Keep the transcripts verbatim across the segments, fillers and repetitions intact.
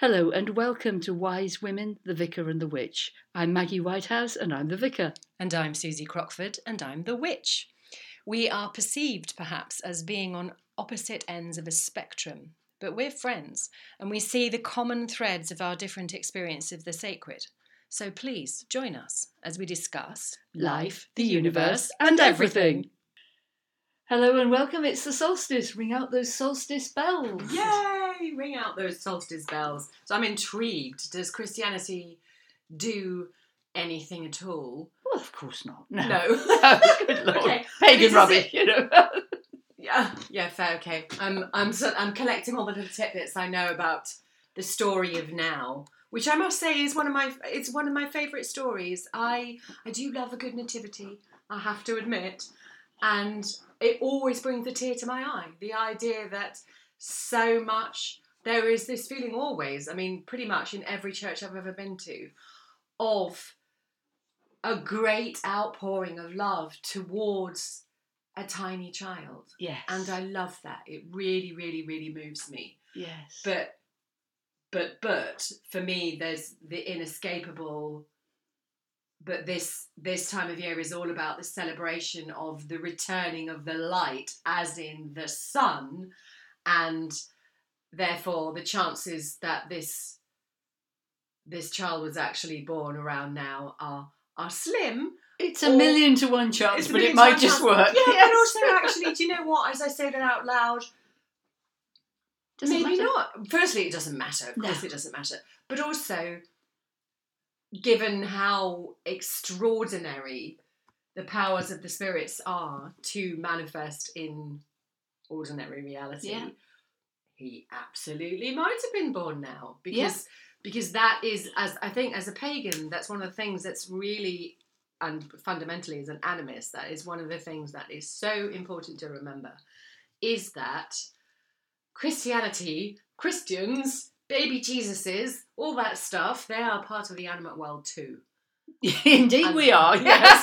Hello and welcome to Wise Women, the Vicar and the Witch. I'm Maggie Whitehouse and I'm the Vicar. And I'm Susie Crockford and I'm the Witch. We are perceived perhaps as being on opposite ends of a spectrum, but we're friends and we see the common threads of our different experience of the sacred. So please join us as we discuss life, the universe and everything. Hello and welcome, it's the solstice. Ring out those solstice bells. Yay! Ring out those solstice bells. So I'm intrigued. Does Christianity do anything at all? Well, of course not. No. No. Oh, good Lord. Okay. Pagan rubbish, you know. Yeah, yeah, fair, okay. I'm, I'm, so, I'm collecting all the little tidbits I know about the story of now, which I must say is one of my, it's one of my favourite stories. I, I do love a good nativity, I have to admit, and it always brings a tear to my eye. The idea that so much, there is this feeling always, I mean, pretty much in every church I've ever been to, of a great outpouring of love towards a tiny child. Yes. And I love that. It really, really, really moves me. Yes. But, but, but, for me, there's the inescapable, but this, this time of year is all about the celebration of the returning of the light, as in the sun, and therefore the chances that this, this child was actually born around now are, are slim. It's a or, million to one chance, but it might just chance. work. Yeah, yes. But also, actually, do you know what? As I say that out loud, doesn't maybe matter. not. Firstly, it doesn't matter. Of no. course, it doesn't matter. But also, given how extraordinary the powers of the spirits are to manifest in ordinary reality, yeah. he absolutely might have been born now. Because, yeah. because that is, as I think, as a pagan, that's one of the things that's really... and fundamentally as an animist, that is one of the things that is so important to remember, is that Christianity, Christians, baby Jesuses, all that stuff, they are part of the animate world too. Indeed and, we are, yes.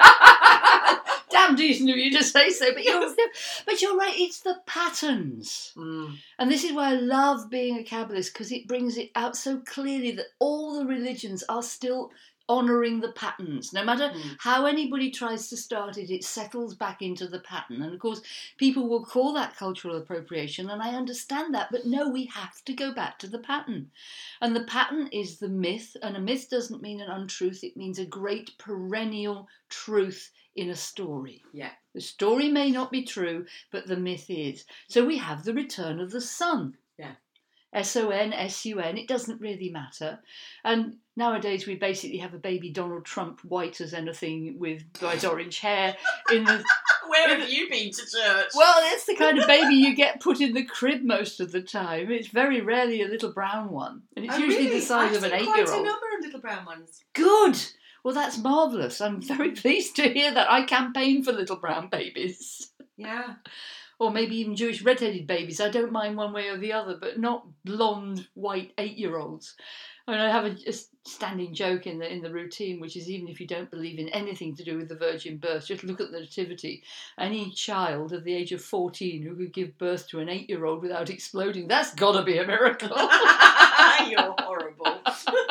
Damn decent of you to say so, but you're, but you're right, it's the patterns. Mm. And this is why I love being a Kabbalist, because it brings it out so clearly that all the religions are still honouring the patterns. No matter mm. how anybody tries to start it, it settles back into the pattern. And of course, people will call that cultural appropriation, and I understand that, but no, we have to go back to the pattern. And the pattern is the myth, and a myth doesn't mean an untruth, it means a great perennial truth in a story. Yeah. The story may not be true, but the myth is. So we have the return of the sun. Yeah. S O N, S U N, it doesn't really matter. And nowadays we basically have a baby Donald Trump, white as anything, with bright orange hair. In the Where in have the, you been to church? Well, it's the kind of baby you get put in the crib most of the time. It's very rarely a little brown one. And it's oh, usually really? the size I've of an seen eight-year-old. quite a number of little brown ones. Good! Well, that's marvellous. I'm very pleased to hear that. I campaign for little brown babies. Yeah. Or maybe even Jewish red-headed babies. I don't mind one way or the other, but not blonde, white eight-year-olds. I mean, I have a, a standing joke in the in the routine, which is even if you don't believe in anything to do with the virgin birth, just look at the nativity. Any child of the age of fourteen who could give birth to an eight-year-old without exploding, that's got to be a miracle. You're horrible.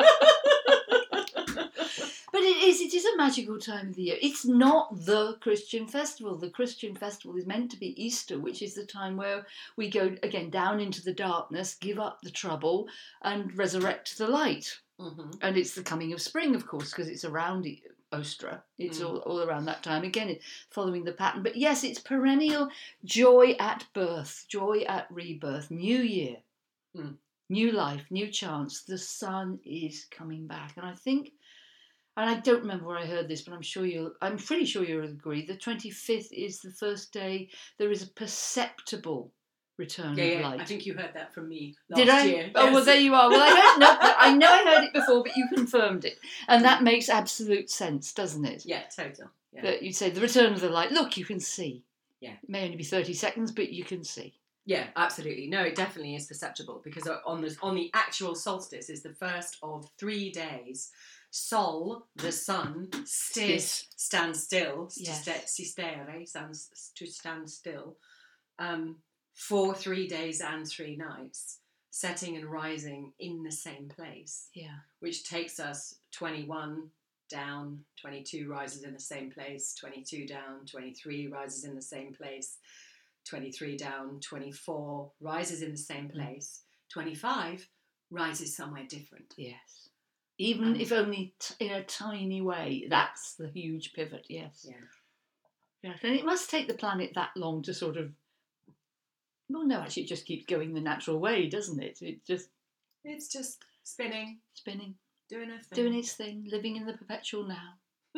But it is, it is a magical time of the year. It's not the Christian festival. The Christian festival is meant to be Easter, which is the time where we go, again, down into the darkness, give up the trouble, and resurrect the light. Mm-hmm. And it's the coming of spring, of course, because it's around Ostra. It's mm. all, all around that time. Again, it, following the pattern. But yes, it's perennial joy at birth, joy at rebirth, new year, mm. new life, new chance. The sun is coming back. And I think... And I don't remember where I heard this, but I'm sure you'll, I'm pretty sure you'll agree. The twenty-fifth is the first day there is a perceptible return yeah, of yeah. light. I think you heard that from me last Did I? year. Oh, yes. well, there you are. Well, I don't know. I know I heard it before, but you confirmed it. And that makes absolute sense, doesn't it? Yeah, total. Yeah. That you say the return of the light. Look, you can see. Yeah. It may only be thirty seconds, but you can see. Yeah, absolutely. No, it definitely is perceptible because on the, on the actual solstice is the first of three days. Sol, the sun, stis, stand still, yes. sistere, stands to stand still, um, for three days and three nights. setting and rising in the same place, Yeah. which takes us twenty-one down, twenty-two rises in the same place, twenty-two down, twenty-three rises in the same place, twenty-three down, twenty-four rises in the same place, twenty-five rises somewhere different. Yes. Even um, if only t- in a tiny way, that's the huge pivot, yes. Yeah. Yes, and it must take the planet that long to sort of, well, no, actually it just keeps going the natural way, doesn't it? It just... It's just spinning. Spinning. Doing its thing. Doing its thing, living in the perpetual now.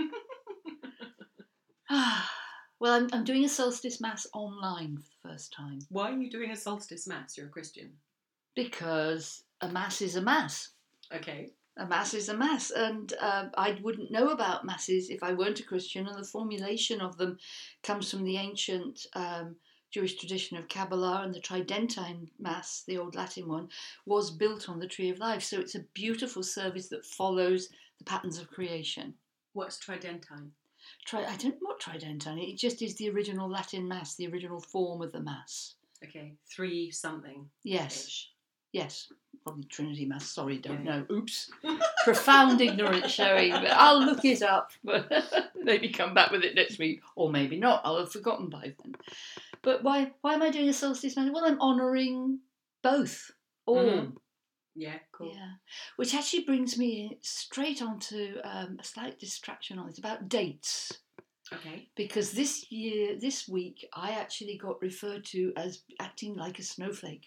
Well, I'm, I'm doing a solstice mass online for the first time. Why are you doing a solstice mass? You're a Christian. Because a mass is a mass. Okay. A mass is a mass, and uh, I wouldn't know about masses if I weren't a Christian, and the formulation of them comes from the ancient um, Jewish tradition of Kabbalah, and the Tridentine Mass, the old Latin one, was built on the Tree of Life. So it's a beautiful service that follows the patterns of creation. What's Tridentine? Tri- I don't know what Tridentine is. It just is the original Latin Mass, the original form of the Mass. Okay, three something. Yes. Yes. Probably Trinity Mass. Sorry, don't yeah. know. Oops. Profound ignorance showing. But I'll look it up. But maybe come back with it next week. Or maybe not. I'll have forgotten by then. But why why am I doing a solstice mass? Well, I'm honouring both. All. Mm. Yeah, cool. Yeah. Which actually brings me straight onto um, a slight distraction on it. It's about dates. Okay. Because this year, this week, I actually got referred to as acting like a snowflake.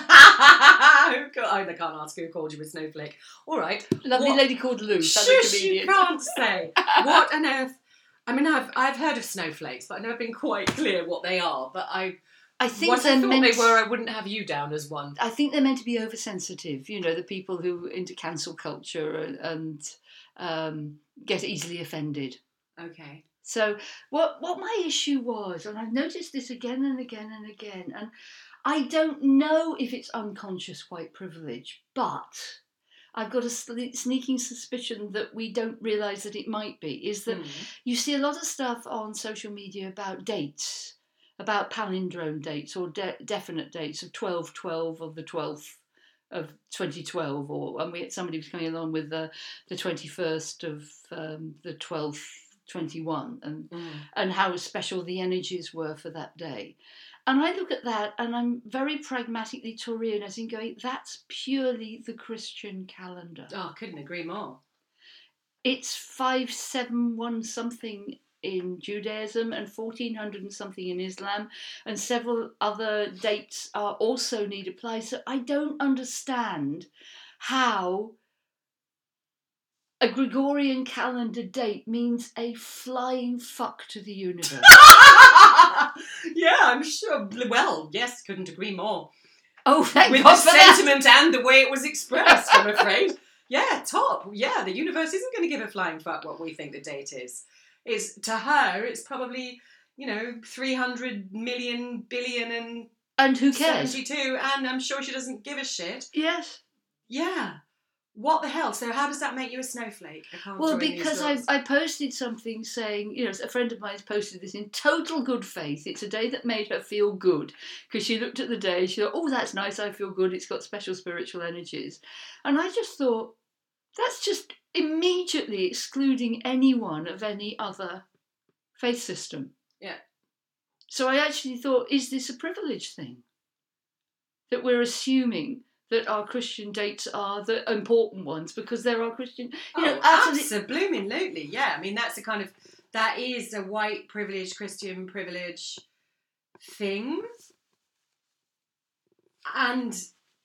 I can't ask who called you a snowflake. All right. Lovely what? lady called Lou. Shush, you can't say. What on earth? I mean, I've I've heard of snowflakes, but I've never been quite clear what they are. But I, I think once they're I thought meant they were, I wouldn't have you down as one. I think they're meant to be oversensitive. You know, the people who are into cancel culture and, and um, get easily offended. Okay. So what what my issue was, and I've noticed this again and again and again, and I don't know if it's unconscious white privilege, but I've got a sneaking suspicion that we don't realise that it might be, is that mm. you see a lot of stuff on social media about dates, about palindrome dates or de- definite dates of twelve twelve of the twelfth of twenty twelve, or and we somebody was coming along with the, the twenty-first of um, the twelfth, twenty-one, and mm. and how special the energies were for that day. And I look at that and I'm very pragmatically Taurian, as in going, that's purely the Christian calendar. Oh, I couldn't agree more. It's five seven one something in Judaism and fourteen hundred and something in Islam, and several other dates are also need apply. So I don't understand how a Gregorian calendar date means a flying fuck to the universe. Yeah, I'm sure. Well, yes, couldn't agree more. Oh, thank With God the for sentiment that. And the way it was expressed, I'm afraid. Yeah, top. Yeah, the universe isn't going to give a flying fuck what we think the date is. It's, to her, it's probably, you know, three hundred million billion and... And who cares? seventy-two, and I'm sure she doesn't give a shit. Yes. Yeah. What the hell? So how does that make you a snowflake? I can't well, join because I, I posted something saying, you know, a friend of mine posted this in total good faith. It's a day that made her feel good because she looked at the day, she thought, oh, that's nice, I feel good, it's got special spiritual energies. And I just thought, that's just immediately excluding anyone of any other faith system. Yeah. So I actually thought, is this a privilege thing? That we're assuming that our Christian dates are the important ones because there are Christian... You oh, know, absolutely, yeah. I mean, that's a kind of... That is a white privilege, Christian privilege thing. And...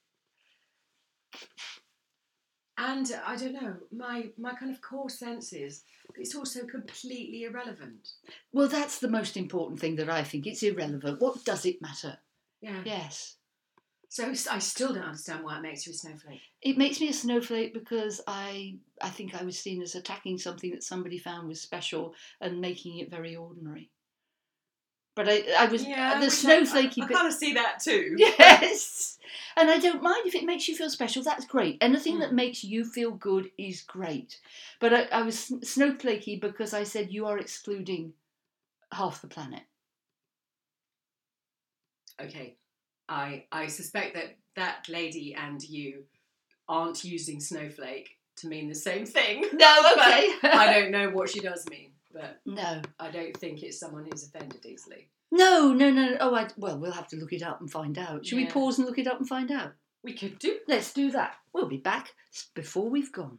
And, I don't know, my, my kind of core sense is it's also completely irrelevant. Well, that's the most important thing that I think. It's irrelevant. What does it matter? Yeah. Yes. So I still don't understand why it makes you a snowflake. It makes me a snowflake because I I think I was seen as attacking something that somebody found was special and making it very ordinary. But I, I was yeah, the snowflakey I, I bit. kind of see that too. Yes, and I don't mind if it makes you feel special. That's great. Anything mm. that makes you feel good is great. But I, I was snowflakey because I said you are excluding half the planet. Okay. I, I suspect that that lady and you aren't using snowflake to mean the same thing. No, okay. I don't know what she does mean, but no, I don't think it's someone who's offended easily. No, no, no. Oh, I, well, we'll have to look it up and find out. Should Yeah. we pause and look it up and find out? We could do. Let's do that. We'll be back before we've gone.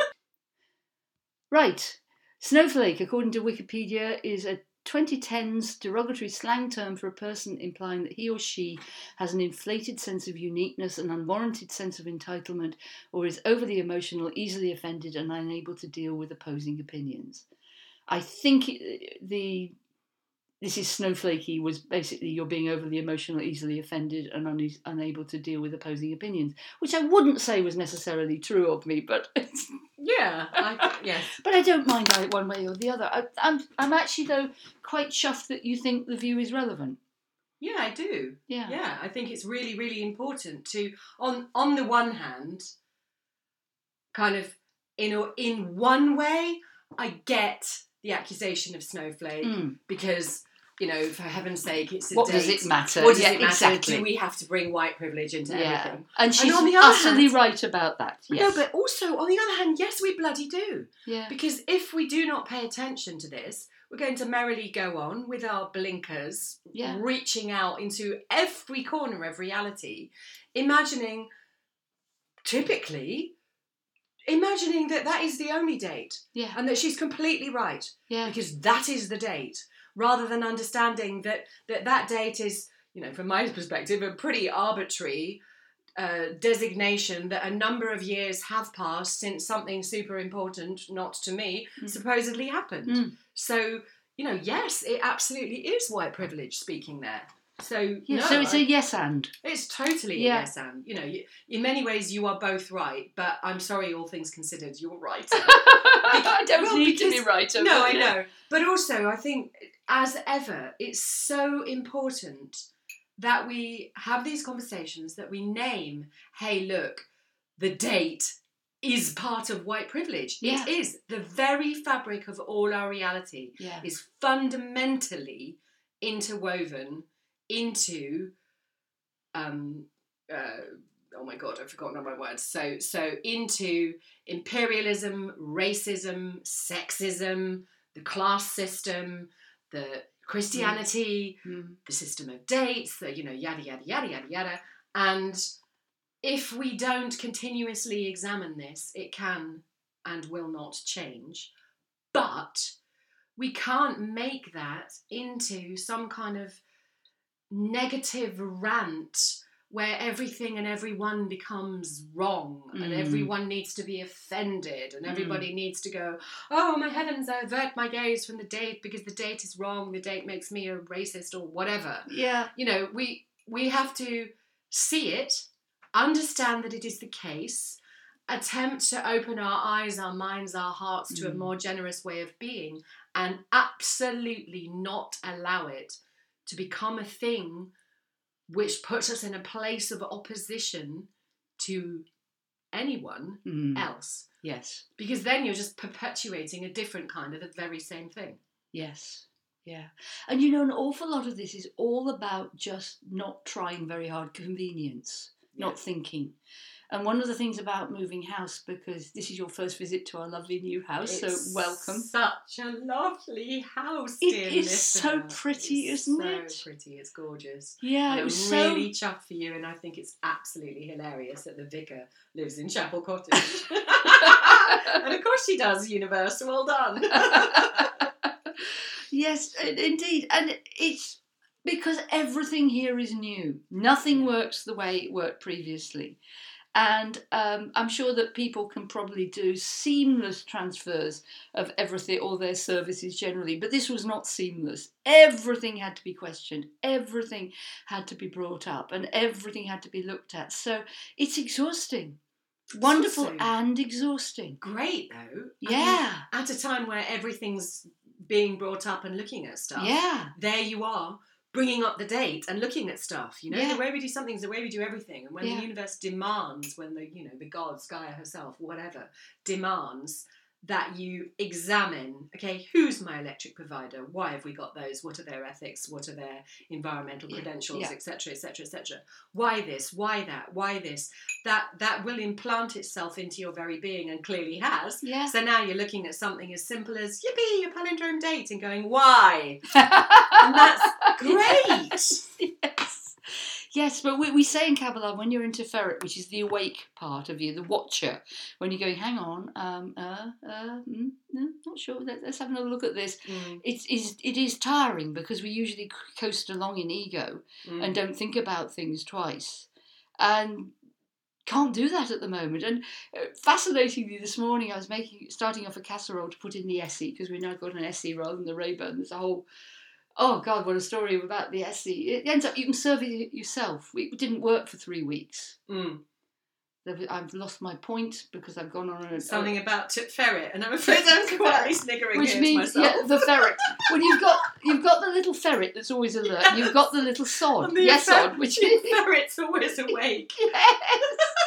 Right. Snowflake, according to Wikipedia, is a twenty tens derogatory slang term for a person implying that he or she has an inflated sense of uniqueness, an unwarranted sense of entitlement, or is overly emotional, easily offended, and unable to deal with opposing opinions. I think it, the... This is snowflakey was basically you're being overly emotional, easily offended, and un- unable to deal with opposing opinions, which I wouldn't say was necessarily true of me, but it's, Yeah, I, yes. but I don't mind either one way or the other. I, I'm I'm actually though quite chuffed that you think the view is relevant. Yeah, I do. Yeah, Yeah, I think it's really, really important to, on on the one hand, kind of in a, in one way, I get the accusation of snowflake Mm. because, you know, for heaven's sake, it's a What date. does it matter? What does Yeah, it matter? exactly. Do we have to bring white privilege into yeah, everything? and she's on the other utterly hand- right about that. Yes. No, but also, on the other hand, yes, we bloody do. yeah, Because if we do not pay attention to this, we're going to merrily go on with our blinkers, Yeah. reaching out into every corner of reality, imagining, typically, imagining that that is the only date yeah, and that she's completely right yeah, because that is the date, rather than understanding that that, that date is, you know, from my perspective, a pretty arbitrary uh, designation that a number of years have passed since something super important, not to me, Mm. supposedly happened. Mm. So, you know, yes, it absolutely is white privilege speaking there. So, yeah. no, so it's I- a yes and. it's totally Yeah. a yes, and you know, you, in many ways, you are both right. But I'm sorry, all things considered, you're right. I don't well, need to be because- right. over No, I it. know. But also, I think, as ever, it's so important that we have these conversations, that we name, hey, look, the date is part of white privilege. Yeah. It is. The very fabric of all our reality Yeah. is fundamentally interwoven into, um, uh, oh my God, I've forgotten all my words. So, so into imperialism, racism, sexism, the class system, the Christianity, Mm. the system of dates, the, you know, yada, yada, yada, yada, yada. And if we don't continuously examine this, it can and will not change. But we can't make that into some kind of negative rant where everything and everyone becomes wrong and Mm. everyone needs to be offended and Mm. everybody needs to go, oh my heavens, I avert my gaze from the date because the date is wrong, the date makes me a racist or whatever. Yeah. You know, we we have to see it, understand that it is the case, attempt to open our eyes, our minds, our hearts to a Mm. more generous way of being, and absolutely not allow it to become a thing which puts us in a place of opposition to anyone Mm. else. Yes. Because then you're just perpetuating a different kind of the very same thing. Yes. Yeah. And you know, an awful lot of this is all about just not trying very hard, convenience, not Yeah. thinking. And one of the things about moving house, because this is your first visit to our lovely new house, It's so welcome. Such a lovely house, It dear is so listener. pretty, It's isn't so it? pretty, it's gorgeous. Yeah, And it I'm was so. really chuffed for you, and I think it's absolutely hilarious that the vicar lives in Chapel Cottage. And of course she does, Universe. Well done. Yes, i- indeed. And it's because everything here is new. Nothing works the way it worked previously. And um, I'm sure that people can probably do seamless transfers of everything, all their services generally. But this was not seamless. Everything had to be questioned. Everything had to be brought up. And everything had to be looked at. So it's exhausting. Wonderful also- and exhausting. Great, though. I mean, Yeah. at a time where everything's being brought up and looking at stuff. Yeah. There you are, bringing up the date and looking at stuff. You know, Yeah. the way we do something is the way we do everything. And when Yeah. the universe demands, when the, you know, the gods, Gaia herself, whatever, demands that you examine, okay, who's my electric provider? Why have we got those? What are their ethics? What are their environmental Yeah, credentials, yeah. et cetera, et cetera, et cetera? Why this? Why that? Why this? That that will implant itself into your very being, and clearly has. Yeah. So now you're looking at something as simple as, yippee, a palindrome date, and going, why? And that's great. Yes. Yes, but we, we say in Kabbalah, when you're into ferret, which is the awake part of you, the watcher, when you're going, hang on, um, uh, uh, mm, no, not sure, Let, let's have another look at this. Mm. It's, it's, it is tiring because we usually coast along in ego Mm. and don't think about things twice. And can't do that at the moment. And uh, fascinatingly, this morning I was making starting off a casserole to put in the Essie, because we've now got an Essie rather than the Rayburn. There's a whole... Oh, God, what a story about the Essie. It ends up, you can serve it yourself. It didn't work for three weeks. Mm. I've lost my point because I've gone on a... Something about tip ferret, and I'm afraid I'm quietly sniggering Which here means, to myself. yeah, the ferret. When you've got you've got the little ferret that's always alert, and you've got the little sod, And the yes fer- sod, which the is... ferret's always awake. Yes!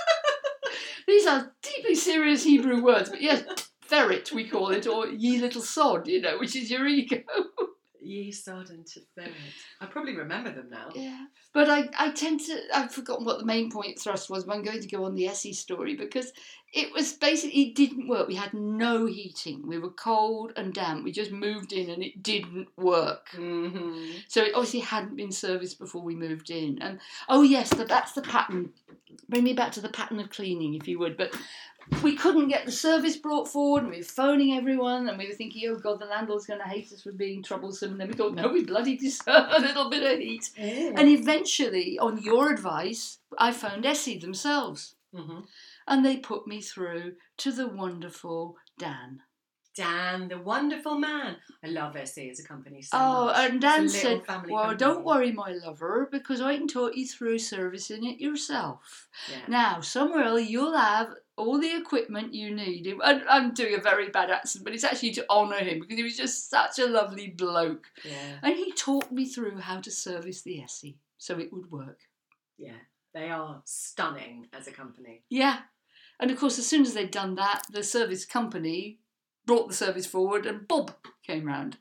These are deeply serious Hebrew words, but yes, ferret we call it, or ye little sod, you know, which is your ego. Ye sod and tip ferret. I probably remember them now. Yeah, but I, I tend to, I've forgotten what the main point thrust was, but I'm going to go on the Essie story because it was basically, it didn't work. We had no heating. We were cold and damp. We just moved in and it didn't work. Mm-hmm. So it obviously hadn't been serviced before we moved in. And, oh yes, the, that's the pattern. Bring me back to the pattern of cleaning, if you would. But we couldn't get the service brought forward, and we were phoning everyone, and we were thinking, oh God, the landlord's going to hate us for being troublesome. And then we thought, no, we bloody deserve a little bit of heat. Mm. And eventually, on your advice, I phoned Essie themselves. Mm-hmm. And they put me through to the wonderful Dan. Dan, the wonderful man. I love Essie as a company so Oh, much. and Dan It's a little said, family well, company. don't worry, my lover, because I can talk you through servicing it yourself. Yeah. Now, somewhere you'll have all the equipment you need. And I'm doing a very bad accent, but it's actually to honour him because he was just such a lovely bloke. Yeah. And he talked me through how to service the Essie so it would work. Yeah. They are stunning as a company. Yeah. And of course, as soon as they'd done that, the service company brought the service forward and Bob came round.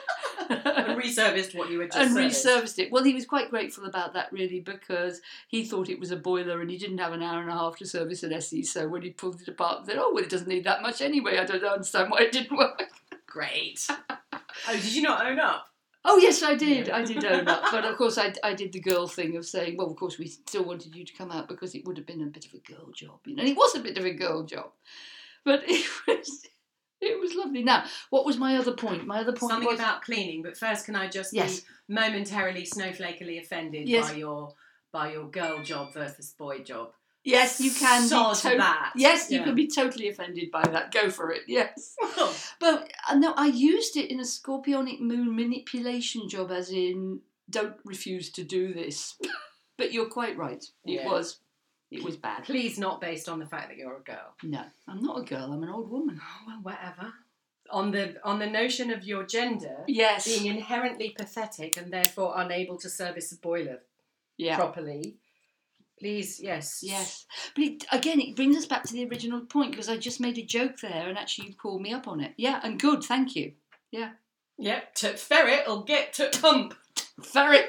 And reserviced what you had just and serviced. reserviced it. Well, he was quite grateful about that, really, because he thought it was a boiler and he didn't have an hour and a half to service an Essie. So when he pulled it apart, he said, oh, well, it doesn't need that much anyway. I don't understand why it didn't work. Great. Oh, did you not own up? Oh, yes, I did. Yeah. I did own up. But, of course, I, I did the girl thing of saying, well, of course, we still wanted you to come out because it would have been a bit of a girl job. You know, and it was a bit of a girl job. But it was... It was lovely. Now, what was my other point? My other point Something was... about cleaning, but first can I just Yes. be momentarily snowflakily offended Yes. by your by your girl job versus boy job? Yes, you can Sod be to- that. Yes, you Yeah. can be totally offended by that. Go for it, yes. But uh, no, I used it in a scorpionic moon manipulation job, as in, don't refuse to do this. But you're quite right. It Yeah. was. It was bad. Please not based on the fact that you're a girl. No, I'm not a girl. I'm an old woman. Oh, well, whatever. On the on the notion of your gender Yes. being inherently pathetic and therefore unable to service a boiler Yeah. properly, please, yes. Yes. But it, again, it brings us back to the original point, because I just made a joke there and actually you called me up on it. Yeah, and good, thank you. Yeah. Yep, to ferret or get to hump. Ferret.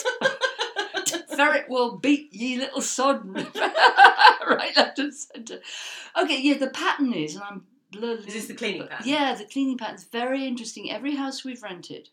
Ferret will beat ye little sod. Right, left and centre. Okay, yeah, the pattern is, and I'm bloody... Is this the cleaning pattern? Yeah, the cleaning pattern's very interesting. Every house we've rented,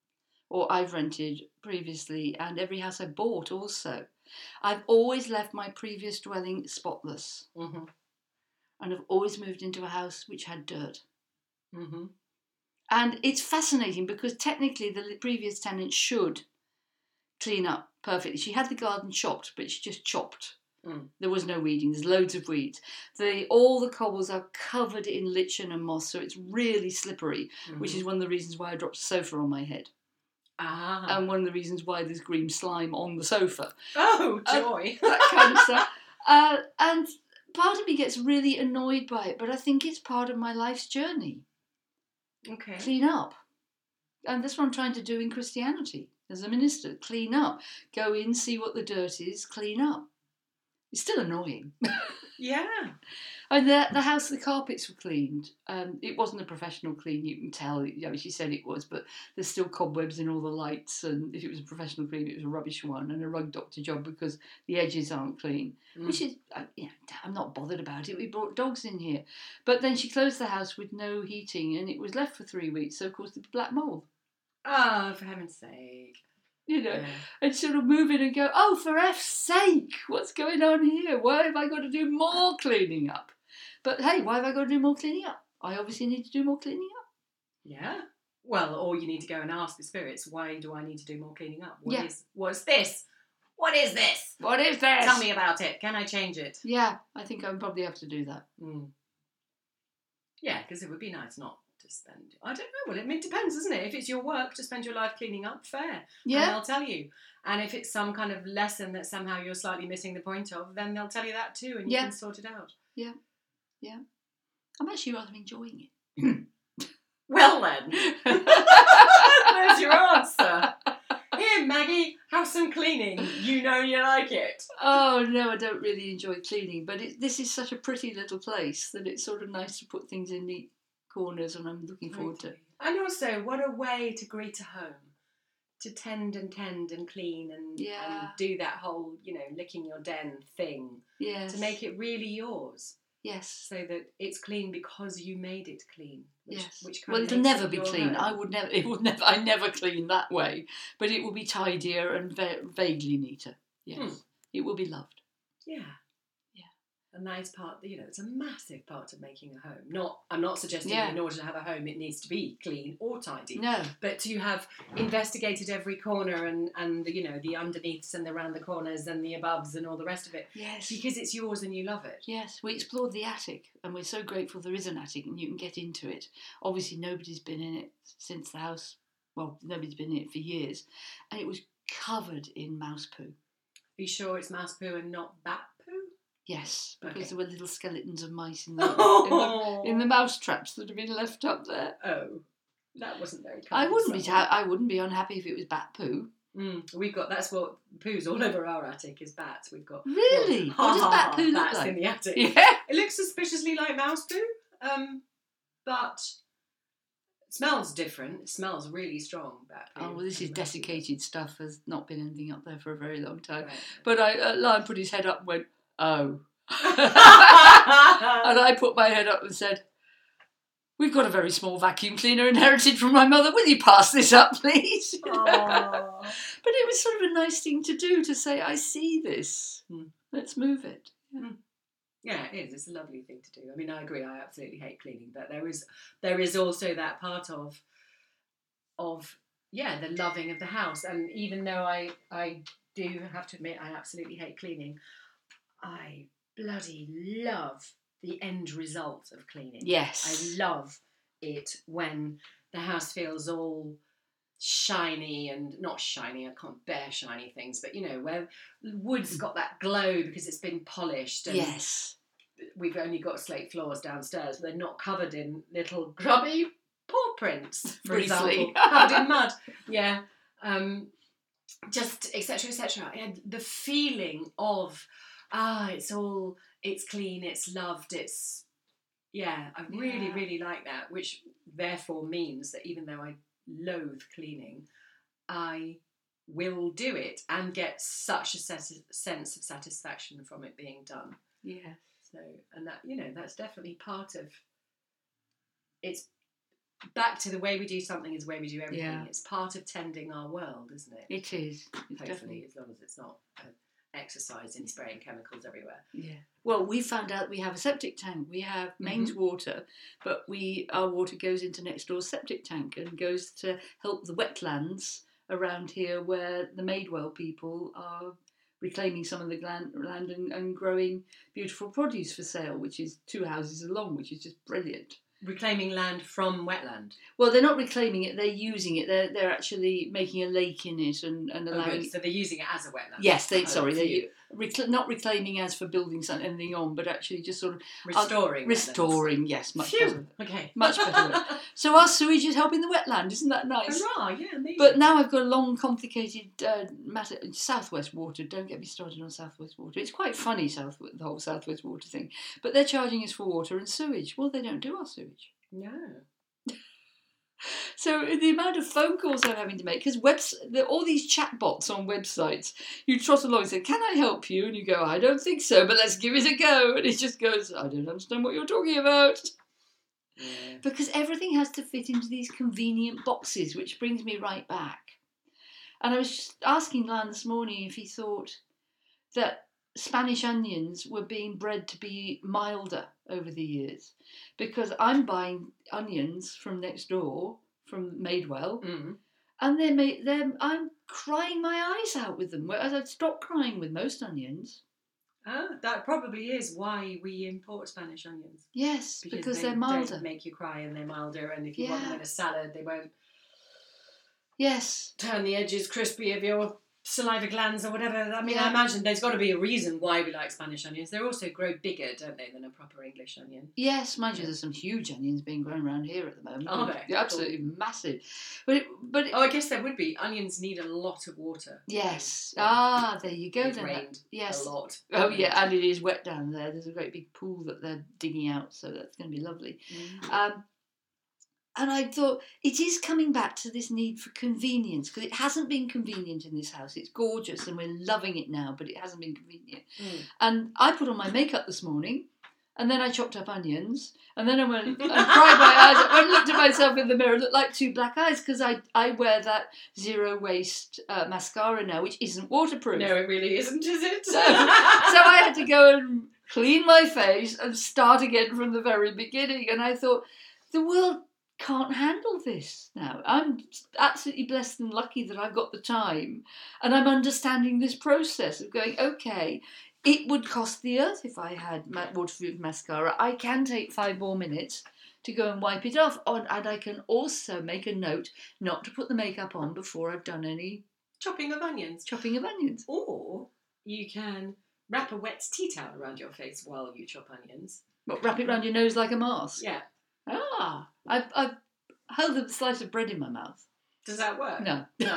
or I've rented previously, and every house I bought also, I've always left my previous dwelling spotless. Mm-hmm. And I've always moved into a house which had dirt. Mm-hmm. And it's fascinating because technically the previous tenant should clean up perfectly. She had the garden chopped, but she just chopped. Mm. There was no weeding. There's loads of weeds. The all the cobbles are covered in lichen and moss, so it's really slippery, Mm-hmm. which is one of the reasons why I dropped a sofa on my head, Ah. and one of the reasons why there's green slime on the sofa. Oh, Uh, joy. That kind of stuff. Uh, and part of me gets really annoyed by it, but I think it's part of my life's journey. Okay. Clean up. And that's what I'm trying to do in Christianity as a minister. Clean up. Go in, see what the dirt is, clean up. It's still annoying. Yeah. And the, the house, the carpets were cleaned. Um, it wasn't a professional clean, you can tell. You know, she said it was, but there's still cobwebs in all the lights. And if it was a professional clean, it was a rubbish one and a rug doctor job because the edges aren't clean. Mm. Which is, uh, you know, I'm not bothered about it. We brought dogs in here. But then she closed the house with no heating and it was left for three weeks. So, of course, the black mould. Oh, for heaven's sake. You know, yeah. and sort of move in and go, oh, for F's sake, what's going on here? Why have I got to do more cleaning up? But hey, why have I got to do more cleaning up? I obviously need to do more cleaning up. Yeah. Well, or you need to go and ask the spirits, why do I need to do more cleaning up? What yeah. is, what's this? What is this? What is this? Tell me about it. Can I change it? Yeah, I think I would probably have to do that. Mm. Yeah, because it would be nice not to spend... I don't know. Well, it, it depends, doesn't it? If it's your work to spend your life cleaning up, fair. Yeah. And they'll tell you. And if it's some kind of lesson that somehow you're slightly missing the point of, then they'll tell you that too and you yeah. can sort it out. Yeah. Yeah. I'm actually rather enjoying it. Well then. There's your answer. Here, Maggie, have some cleaning. You know you like it. Oh, no, I don't really enjoy cleaning, but it, this is such a pretty little place that it's sort of nice to put things in neat corners, and I'm looking forward to it. And also, what a way to greet a home. To tend and tend and clean and, yeah. and do that whole, you know, licking your den thing. Yes. To make it really yours. Yes. So that it's clean because you made it clean. Which, yes. Which kind well, of it'll never be it clean. home. I would never. It would never. I never clean that way. But it will be tidier and va- vaguely neater. Yes. Hmm. It will be loved. Yeah. Yeah. And that is part. You know, it's a massive part of making a home. Not. I'm not suggesting yeah. that in order to have a home, it needs to be clean or tidy. No. But to have investigated every corner and and you know the underneaths and the round the corners and the aboves and all the rest of it. Yes. Because it's yours and you love it. Yes. We explored the attic and we're so grateful there is an attic and you can get into it. Obviously, nobody's been in it since the house. Well, nobody's been in it for years, and it was covered in mouse poo. Are you sure it's mouse poo and not bat poo? Yes, because okay. there were little skeletons of mice in the, oh. in, the in the mouse traps that had been left up there. Oh, that wasn't very kind. I wouldn't be ta- I wouldn't be unhappy if it was bat poo. Mm, we've got that's what poos all over our attic is bats. We've got really. Well, what does bat poo look bats like? in the attic? Yeah, it looks suspiciously like mouse poo, um, but it smells different. It smells really strong. Bat poo. Oh well, this is desiccated stuff. There's not been anything up there for a very long time. Right. But I, uh, Lion put his head up and went, "Oh," and I put my head up and said, "We've got a very small vacuum cleaner inherited from my mother. Will you pass this up, please?" But it was sort of a nice thing to do, to say, I see this. Hmm. Let's move it. Yeah. yeah, it is. It's a lovely thing to do. I mean, I agree. I absolutely hate cleaning, but there is there is also that part of of yeah, the loving of the house. And even though I I do have to admit I absolutely hate cleaning, I bloody love the end result of cleaning. Yes. I love it when the house feels all shiny and not shiny, I can't bear shiny things, but you know, where wood's got that glow because it's been polished. And yes. We've only got slate floors downstairs, but they're not covered in little grubby paw prints, for Briefly. example, covered in mud. Yeah. Um, just et cetera, et cetera. And the feeling of, ah, it's all, it's clean, it's loved, it's, yeah, I really, yeah. really like that, which therefore means that even though I loathe cleaning, I will do it and get such a sense of satisfaction from it being done. Yeah. So, and that, you know, that's definitely part of, it's back to the way we do something is the way we do everything. Yeah. It's part of tending our world, isn't it? It is. It's Hopefully, definitely. As long as it's not uh, exercise in spraying chemicals everywhere. Yeah. Well, we found out we have a septic tank. We have mains mm-hmm. water, but we our water goes into next door's septic tank and goes to help the wetlands around here where the Madewell people are reclaiming some of the land, land and, and growing beautiful produce for sale, which is two houses along, which is just brilliant. Reclaiming land from wetland? Well, they're not reclaiming it, they're using it. They're they're actually making a lake in it and, and allowing... Oh, so they're using it as a wetland? Yes, they, oh, sorry. They, Recl- not reclaiming as for building something anything on, but actually just sort of restoring. Uh, restoring, yes, much Phew. better. Okay. Much better. So our sewage is helping the wetland, isn't that nice? Hurrah, yeah, amazing. But now I've got a long, complicated uh, matter. Southwest Water, don't get me started on Southwest Water. It's quite funny, South, the whole Southwest Water thing. But they're charging us for water and sewage. Well, they don't do our sewage. No. So the amount of phone calls I'm having to make, because webs- all these chatbots on websites, you trot along and say, can I help you? And you go, I don't think so, but let's give it a go. And it just goes, I don't understand what you're talking about. Yeah. Because everything has to fit into these convenient boxes, which brings me right back. And I was just asking Lan this morning if he thought that Spanish onions were being bred to be milder over the years, because I'm buying onions from next door from Madewell, mm. and they're made, they're I'm crying my eyes out with them, whereas I'd stopped crying with most onions. Ah, that probably is why we import Spanish onions. Yes, because, because they they're milder. Don't make you cry, and they're milder, and if you yeah. want them in a salad, they won't. Yes. Turn the edges crispy of your saliva glands or whatever. I mean, yeah. I imagine there's got to be a reason why we like Spanish onions. They also grow bigger, don't they, than a proper English onion? Yes, mind you, there's some huge onions being grown around here at the moment. Are they? They're absolutely cool. Massive. But it, but it, oh, I guess there would be. Onions need a lot of water. Yes. Ah, there you go. It's then. rained yes. a lot. Oh yeah, and it is wet down there. There's a great big pool that they're digging out, so that's going to be lovely. Mm. Um, And I thought, it is coming back to this need for convenience, because it hasn't been convenient in this house. It's gorgeous and we're loving it now, but it hasn't been convenient. Mm. And I put on my makeup this morning, and then I chopped up onions, and then I went and cried my eyes out. When I looked at myself in the mirror, it looked like two black eyes, because I, I wear that zero waste uh, mascara now, which isn't waterproof. No, it really isn't, is it? So, so I had to go and clean my face and start again from the very beginning. And I thought, the world can't handle this now. I'm absolutely blessed and lucky that I've got the time, and I'm understanding this process of going, okay, it would cost the earth if I had waterproof mascara. I can take five more minutes to go and wipe it off, and I can also make a note not to put the makeup on before I've done any chopping of onions. Chopping of onions. Or you can wrap a wet tea towel around your face while you chop onions. What, wrap it around your nose like a mask? Yeah. Ah, I've, I've held a slice of bread in my mouth. Does that work? No. No.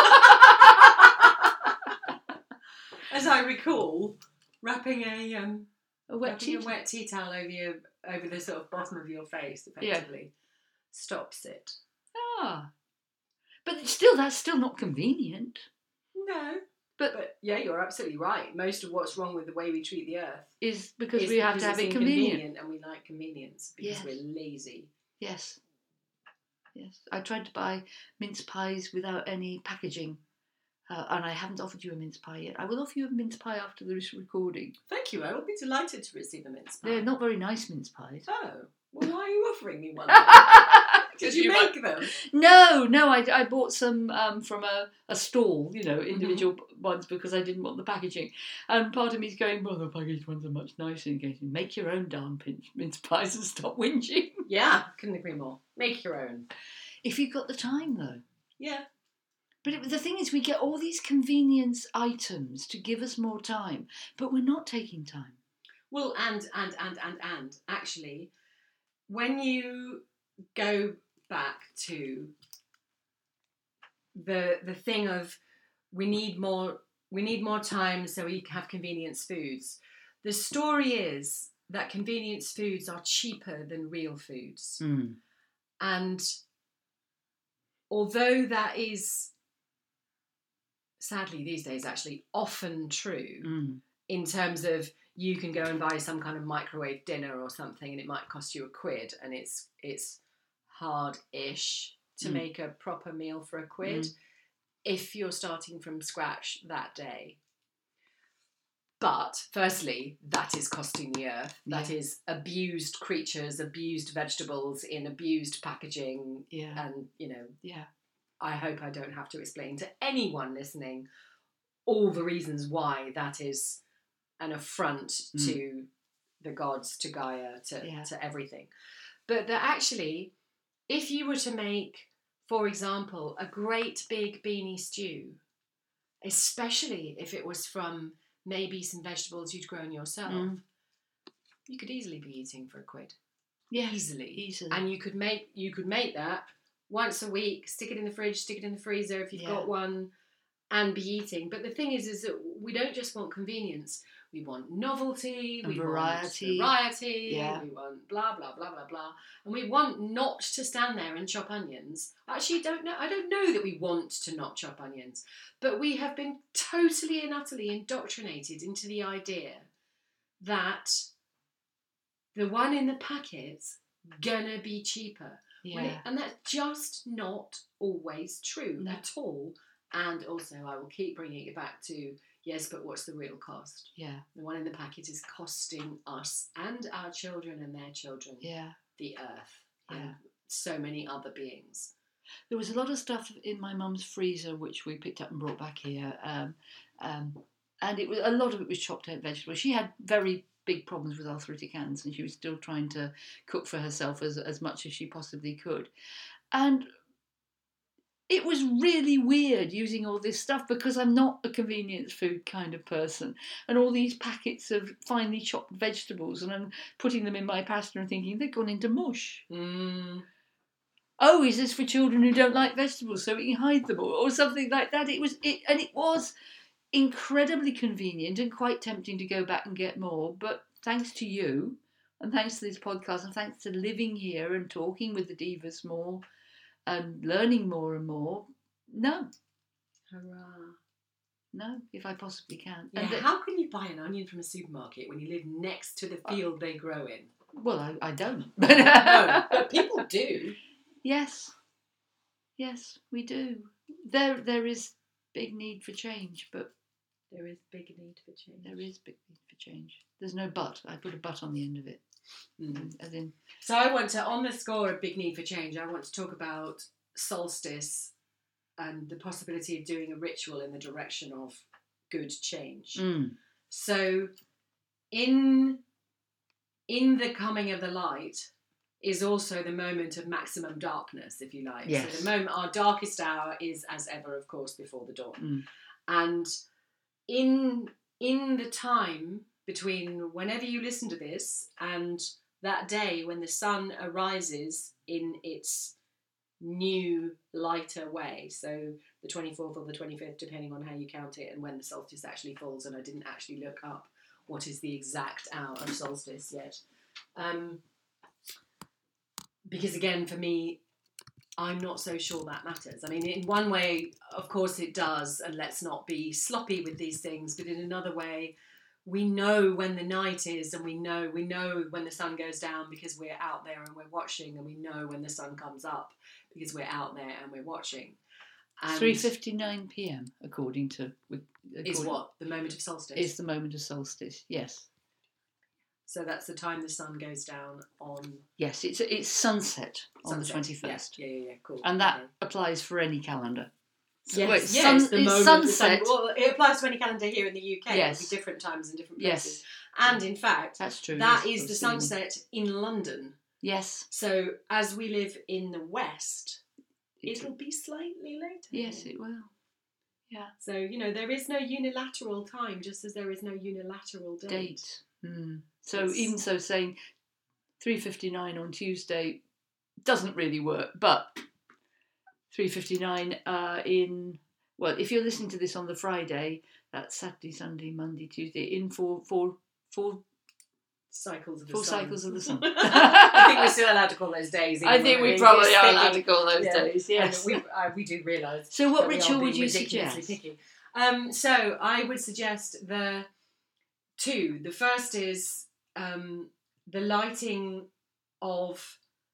As I recall, wrapping a um, a wet wrapping tea a wet tea towel over your over the sort of bottom of your face effectively yeah. stops it. Ah, but still, that's still not convenient. No. But, but yeah, you're absolutely right. Most of what's wrong with the way we treat the earth is because is we have because to have it's it convenient, and we like convenience because yes. we're lazy. Yes, yes. I tried to buy mince pies without any packaging, uh, and I haven't offered you a mince pie yet. I will offer you a mince pie after this recording. Thank you. I will be delighted to receive a mince pie. They're not very nice mince pies. Oh, well, why are you offering me one? Did you, you make might... them? No, no. I, I bought some um, from a, a stall, you know, individual mm-hmm. ones, because I didn't want the packaging. And part of me's going, well, the packaged ones are much nicer. And going, make your own darn mince pies and stop whinging. Yeah, couldn't agree more. Make your own. If you've got the time, though. Yeah. But it, the thing is, we get all these convenience items to give us more time, but we're not taking time. Well, and, and, and, and, and, actually, when you go back to the the thing of we need more we need more time so we have convenience foods. The story is that convenience foods are cheaper than real foods. Mm. And although that is sadly these days actually often true, mm. in terms of you can go and buy some kind of microwave dinner or something and it might cost you a quid, and it's it's hard-ish to mm. make a proper meal for a quid mm. if you're starting from scratch that day. But firstly, that is costing the earth. That yeah. is abused creatures, abused vegetables in abused packaging. Yeah. And, you know, yeah. I hope I don't have to explain to anyone listening all the reasons why that is an affront mm. to the gods, to Gaia, to, yeah. to everything. But that actually, if you were to make, for example, a great big beanie stew, especially if it was from maybe some vegetables you'd grown yourself, Mm. you could easily be eating for a quid. Yeah, Easily. easily. And you could make you could make that once a week, stick it in the fridge, stick it in the freezer if you've Yeah. got one, and be eating. But the thing is, is that we don't just want convenience. We want novelty, And we variety. want variety, Yeah. we want blah blah blah blah blah, and we want not to stand there and chop onions. Actually, don't know. I don't know that we want to not chop onions, but we have been totally and utterly indoctrinated into the idea that the one in the packet's gonna be cheaper. When it, Yeah. and that's just not always true No. at all. And also, I will keep bringing it back to, yes, but what's the real cost? Yeah. The one in the packet is costing us and our children and their children Yeah. the earth Yeah. and so many other beings. There was a lot of stuff in my mum's freezer which we picked up and brought back here, um, um, and it was a lot of it was chopped out vegetables. She had very big problems with arthritic hands, and she was still trying to cook for herself as as much as she possibly could, and it was really weird using all this stuff because I'm not a convenience food kind of person, and all these packets of finely chopped vegetables, and I'm putting them in my pasta and thinking they've gone into mush. Mm. Oh, is this for children who don't like vegetables so we can hide them or, or something like that? It was, it, and it was incredibly convenient and quite tempting to go back and get more. But thanks to you, and thanks to this podcast, and thanks to living here and talking with the divas more and learning more and more, no, Hurrah. no, if I possibly can. Yeah, And the, how can you buy an onion from a supermarket when you live next to the field they grow in? well, I, I don't. No, but people do. Yes, yes, we do. There, there is big need for change, but There is big need for change. there is big need for change. There's no but. I put a but on the end of it. Mm. As in, So I want to, on the score of big need for change, I want to talk about solstice and the possibility of doing a ritual in the direction of good change. mm, So in in the coming of the light is also the moment of maximum darkness, if you like. Yes. So the moment, our darkest hour is, as ever, of course, before the dawn. mm, And in in the time between whenever you listen to this and that day when the sun arises in its new lighter way, so the twenty-fourth or the twenty-fifth, depending on how you count it, and when the solstice actually falls, and I didn't actually look up what is the exact hour of solstice yet. Um, because again, for me, I'm not so sure that matters. I mean, in one way, of course it does, and let's not be sloppy with these things, but in another way, we know when the night is, and we know we know when the sun goes down because we're out there and we're watching, and we know when the sun comes up because we're out there and we're watching. three fifty-nine p.m. according to according, Is what? The moment of solstice? is the moment of solstice. Yes, So that's the time the sun goes down on yes. It's it's sunset on sunset. the twenty-first, Yeah, yeah, yeah, yeah, cool. and that Okay. applies for any calendar. So, Yes, wait, yes, sun, the it's moment sunset. The sun, well, it applies to any calendar here in the U K. Yes. It'll be different times in different Yes. places. And in fact, That's true. that yes, is the absolutely. sunset in London. Yes, So as we live in the West, It's- it'll be slightly later. yes, it will. So, you know, there is no unilateral time, just as there is no unilateral date. Date. Mm. So It's- even so, saying three fifty-nine on Tuesday doesn't really work, but three fifty-nine uh, in, well, if you're listening to this on the Friday, that's Saturday, Sunday, Monday, Tuesday, in four, four, four, Cycles of the four sun. cycles of the sun. I think we're still allowed to call those days. I even think though we it probably is are thinking- allowed to call those Yeah. days, yes. And we, uh, we do realise. So what that we are ritual would being you ridiculously suggest? picky. Um, so I would suggest the two. The first is um, the lighting of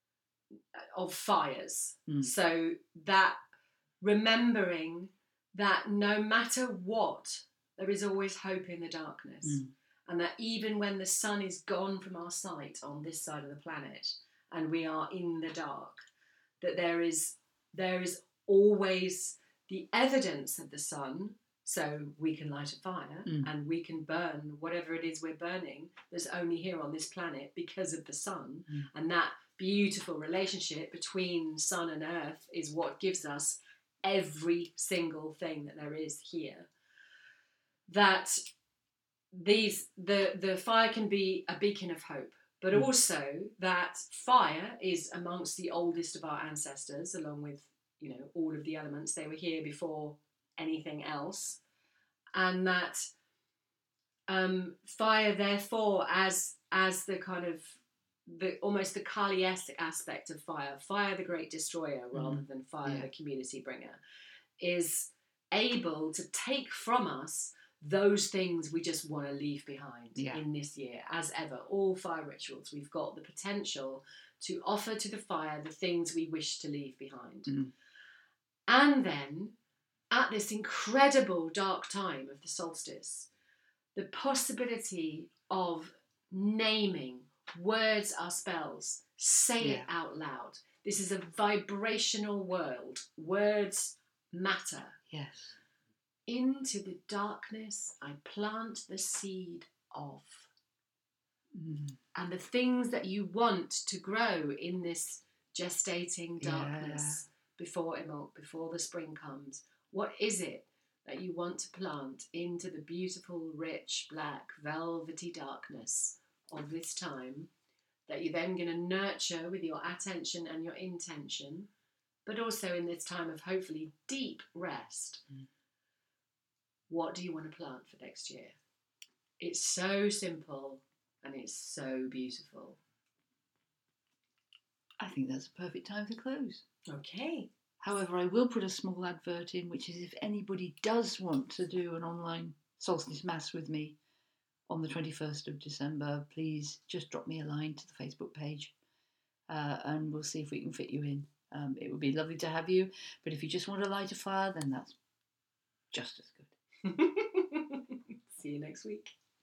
of fires. Mm. So that remembering that no matter what, there is always hope in the darkness. Mm. And that even when the sun is gone from our sight on this side of the planet and we are in the dark, that there is there is always the evidence of the sun, so we can light a fire Mm. and we can burn whatever it is we're burning that's only here on this planet because of the sun. Mm. And that beautiful relationship between sun and earth is what gives us every single thing that there is here. That these the the fire can be a beacon of hope, but Mm. also that fire is amongst the oldest of our ancestors, along with, you know, all of the elements. They were here before anything else, and that um, fire, therefore, as as the kind of the almost the Kali-esque aspect of fire, fire the great destroyer rather Mm. than fire Yeah. the community bringer, is able to take from us those things we just want to leave behind Yeah. in this year. As ever, all fire rituals, we've got the potential to offer to the fire the things we wish to leave behind. Mm. And then, at this incredible dark time of the solstice, the possibility of naming words are spells, say Yeah. it out loud. This is a vibrational world. Words matter. Yes. Into the darkness I plant the seed of. Mm. And the things that you want to grow in this gestating darkness before Imbolc, before the spring comes, what is it that you want to plant into the beautiful, rich, black, velvety darkness of this time that you're then going to nurture with your attention and your intention, but also in this time of hopefully deep rest? Mm. What do you want to plant for next year? It's so simple and it's so beautiful. I think that's a perfect time to close. Okay. However, I will put a small advert in, which is if anybody does want to do an online solstice mass with me on the twenty-first of December, please just drop me a line to the Facebook page uh, and we'll see if we can fit you in. Um, it would be lovely to have you, but if you just want to light a fire, then that's just as good. See you next week.